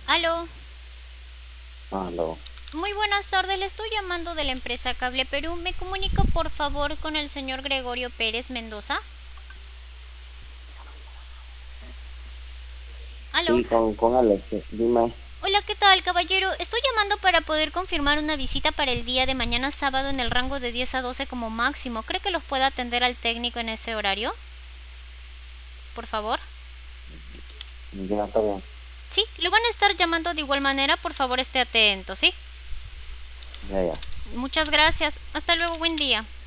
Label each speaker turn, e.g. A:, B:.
A: Aló,
B: Aló.
A: muy buenas tardes, le estoy llamando de la empresa Cable Perú. ¿Me comunico por favor con el señor Gregorio Pérez Mendoza? Aló,
B: Sí, con Alex, dime.
A: hola, ¿qué tal, caballero? Estoy llamando para poder confirmar una visita para el día de mañana sábado en el rango de 10 a 12 como máximo. ¿Cree que los pueda atender al técnico en ese horario? Por favor.
B: Ya está bien.
A: Sí, lo van a estar llamando de igual manera, por favor esté atento, ¿sí?
B: Ya, ya.
A: Muchas gracias. Hasta luego, buen día.